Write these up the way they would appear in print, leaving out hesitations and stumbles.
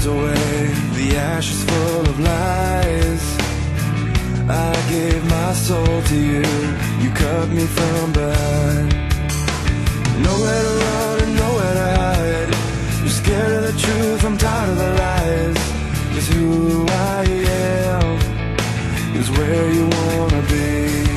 away, the ashes full of lies. I gave my soul to you, you cut me from behind. Nowhere to run and nowhere to hide. You're scared of the truth, I'm tired of the lies. 'Cause who I am is where you wanna be.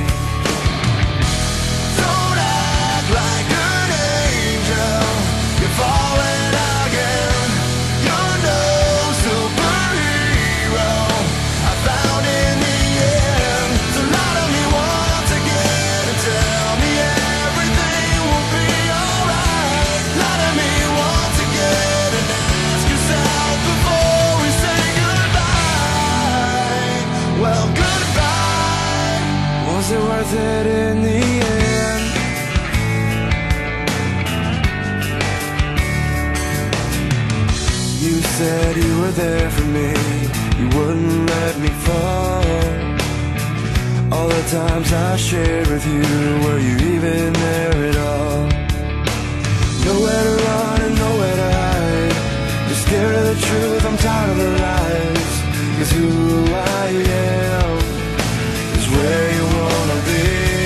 Don't act like an angel, you're falling again. You're no superhero, I found in the end. So lie to me once again and tell me everything will be alright. Lie to me once again and ask yourself before we say goodbye. Well, goodbye. Was it worth it in the end? You said you were there for me, you wouldn't let me fall. All the times I shared with you, were you even there at all? Nowhere to run and nowhere to hide. You're scared of the truth, I'm tired of the lies. 'Cause who I am is where you wanna be.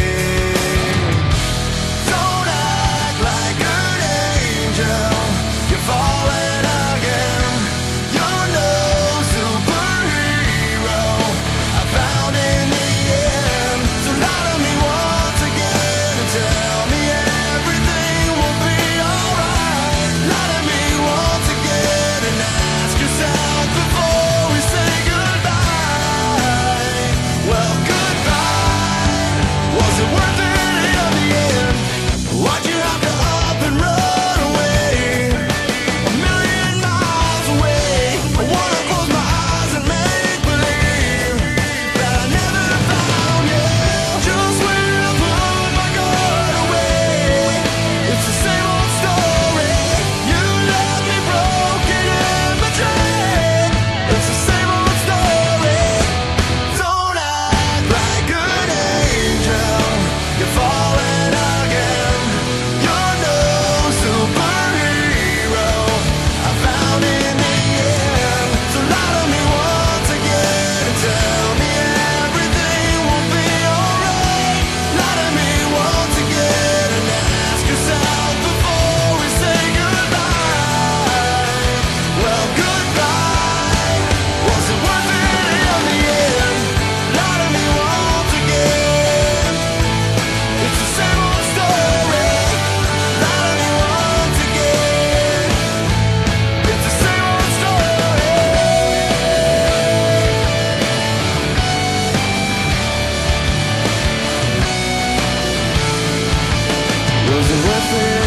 Don't act like an angel, you're falling again. You're no superhero, I found in the end. So lie to me once again and tell me everything will be alright. Lie to me once again and ask yourself before we say goodbye. Well, goodbye. Was it worth it in the end? Why'd you have to up and run away? A million miles away. I wanna close my eyes and make believe that I never found you. Just when I put my guard away, it's the same old story. You left me broken and betrayed. It's the same old story. Don't act like an angel, you're falling again. You're no superhero, I found in the end. So lie to me once again and tell me everything will be alright. Lie to me once again and ask yourself before we say goodbye. Well, goodbye. Was it worth it in the end? Lie to me once again. It's the same old story. Lie to me once again. It's the same old story. Was it worth it